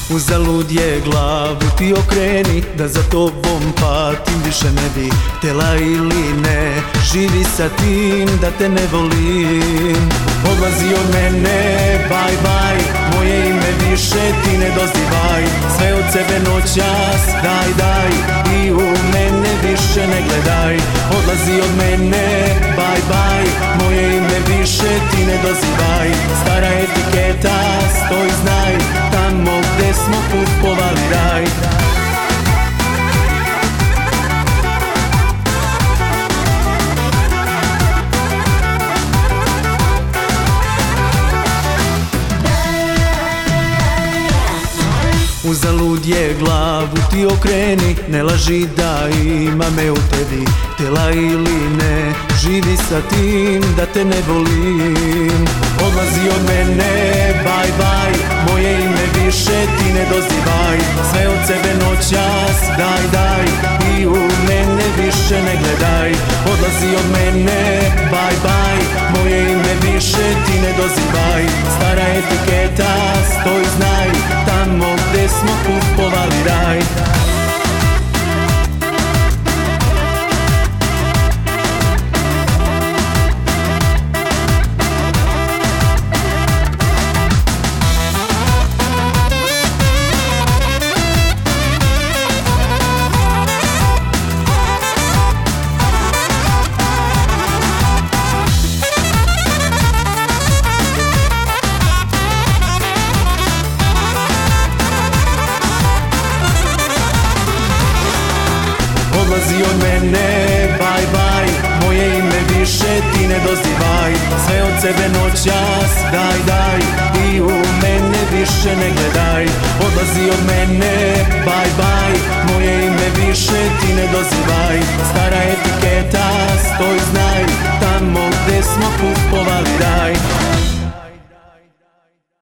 Uzalud je glavu ti okreni, da za tobom patim, više ne bi htjela ili ne. Živi sa tim da te ne volim. Odlazi od mene, bye bye, moje ime više ti ne dozivaj. Sve od sebe noćas, daj, i u mene više ne gledaj. Odlazi od mene, bye bye, moje ime više ti ne dozivaj. Stara etiketa, stoj znaj, tamo gde smo kupovali raj. Uzalud je glavu ti okreni, ne laži da ima me u tebi, htjela ili ne. Živi sa tim da te ne volim. Odlazi od mene, bye bye, moje ime više ti ne dozivaj. Sve od sebe noćas, daj, i u mene više ne gledaj. Odlazi od mene, bye bye, moje ime više ti ne dozivaj. Stara etiketa, stoj znaj, tamo gde smo kupovali raj. Odlazi od mene, bye bye, moje ime više ti ne dozivaj. Sve od sebe noćas, daj, i u mene više ne gledaj. Odlazi od mene, bye bye, moje ime više ti ne dozivaj. Stara etiketa, stoj znaj, tamo gde smo kupovali raj.